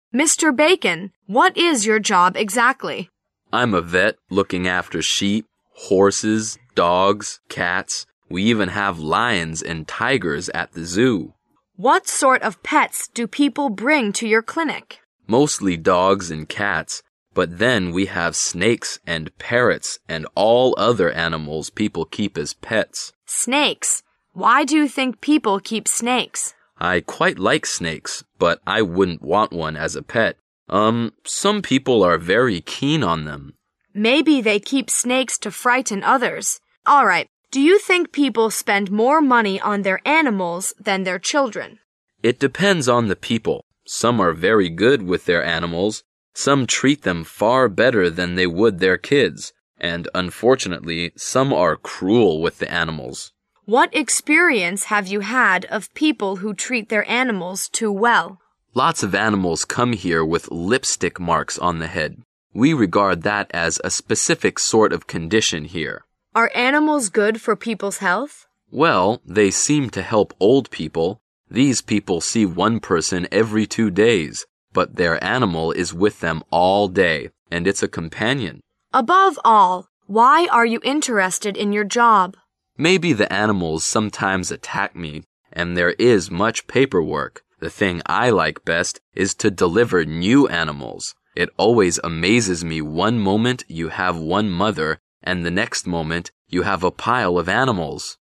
Mr. Bacon, what is your job exactly? I'm a vet looking after sheep, horses, dogs, cats. We even have lions and tigers at the zoo. What sort of pets do people bring to your clinic? Mostly dogs and cats, but then we have snakes and parrots and all other animals people keep as pets. Snakes. Why do you think people keep snakes? I quite like snakes, but I wouldn't want one as a pet. Some people are very keen on them. Maybe they keep snakes to frighten others. All right. Do you think people spend more money on their animals than their children? It depends on the people. Some are very good with their animals. Some treat them far better than they would their kids. And unfortunately, some are cruel with the animals. What experience have you had of people who treat their animals too well? Lots of animals come here with lipstick marks on the head. We regard that as a specific sort of condition here. Are animals good for people's health? Well, they seem to help old people. These people see one person every 2 days, but their animal is with them all day, and it's a companion. Above all, why are you interested in your job? Maybe the animals sometimes attack me, and there is much paperwork. The thing I like best is to deliver new animals. It always amazes me one moment you have one mother, and the next moment you have a pile of animals.